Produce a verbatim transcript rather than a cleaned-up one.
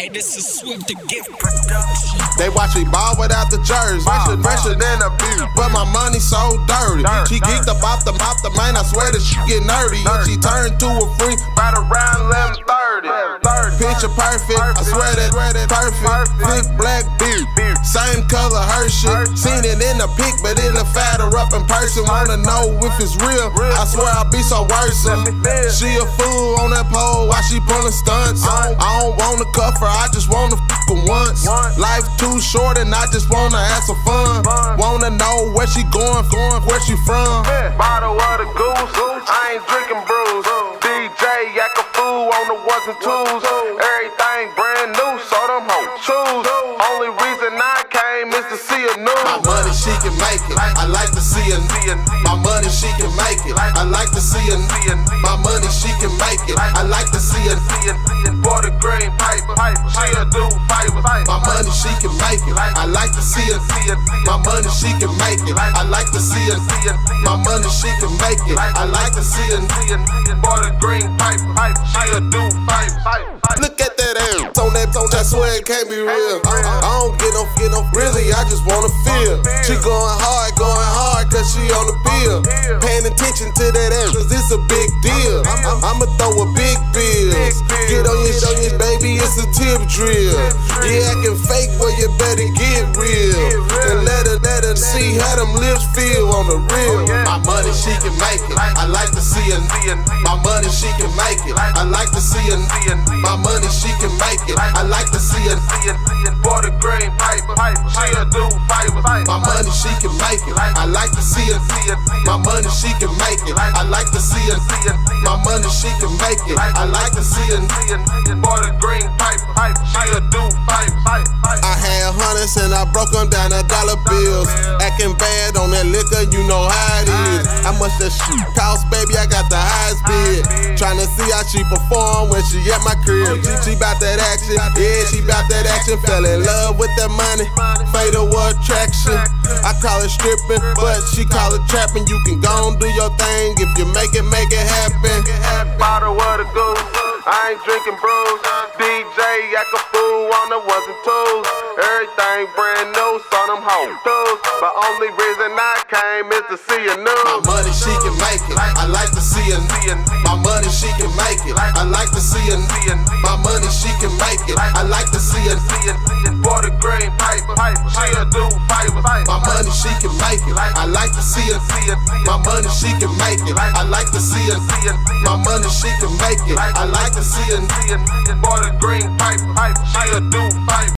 Hey, this is Swift the Gift Production. They watch me ball without the jersey, fresher, fresher than a beat. But my money so dirty. Dirt, she geeked up off the mouth, the man. I swear that she get nerdy. And she turned to a freak right around eleven thirty. Picture perfect, I swear that perfect. Thick black beard, same color her shit. Seen it in the pic, but it look fatter up in person. Wanna know if it's real? I swear I be so worrisome. She a fool on that pole while she pulling stunts. I don't wanna cuff her, I just wanna fuck her once. Life too short and I just wanna have some fun. Wanna know where she going, going, where she from. Bottle of the goose, I ain't drinking brews. D J act a fool on the ones and twos. Everything brand new, so them hoes choose. Only reason I came is to see a new. My money, she can make it. I like to see her. My money, she can make it. I like to see her. My money, she can make it. I like to see her. For the green paper, she'll do favors. My money, she can make it. I like to see her. My money, she can make it. I like to see her. My money, she can make it. I like to see her. For the green paper, she'll do favors. Look at that ass on that, on that, swear it can't be real. I, I don't get no, get no, really, I just wanna feel. She going hard, going hard, cause she on the bill. Paying attention to that ass, cause it's a big deal. I'm, I'm, I'ma throw a big bills. Get on your, on your baby, it's a tip drill. Yeah, acting fake, well, you better get real. And let her, let her see how them lips feel on the real. My money, she can make it. I like to see her. My money, she can make it. I like to see her. My money, she can make it. I like to see her. For the green paper, she'll do favors. My money, she can make it. I like to see her. My money, she can make it. I like to see her. My money, she can make it. I like to see her. For the green paper, she'll do favors. I had hundreds and I broke them down to dollar bills. Acting bad on that liquor, you know how it is. How much that shit cost, baby? I got the highest bid. Tryna see how she perform when she at my crib. She, she bout that action, yeah, she bout that action. Fell in love with that money, fatal attraction. I call it stripping, but she call it trapping. You can go and do your thing if you make it, make it happen. Bottle of the goose, I ain't drinking brews. D J act a fool on the ones and twos. Everything brand new, so them hoes tools. But only reason I came is to see a new. My money, she can make it. I like to see her. My money, she can make it. I like to see her. My money, she can make it. I like to see her. For the green paper, she'll do favors. My money, she can make it. I like to see her. My money, she can make it. I like to see her. My money, she can make it. I like to see her. For the green paper, she'll do favors.